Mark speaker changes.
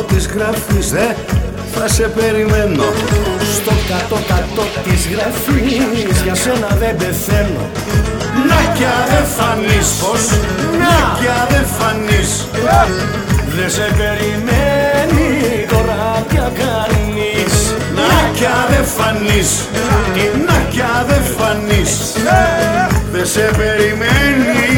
Speaker 1: της γραφής, θα σε περιμένω.
Speaker 2: Στο κάτω-κάτω της γραφής, για σένα δεν πεθαίνω.
Speaker 1: Να κι αν δεν φανείς, πως, να κι αν δεν φανείς,
Speaker 2: δεν σε περιμένει τώρα πια κανείς.
Speaker 1: να κι αν δεν φανείς, να κι αν δεν φανείς, δεν σε περιμένει.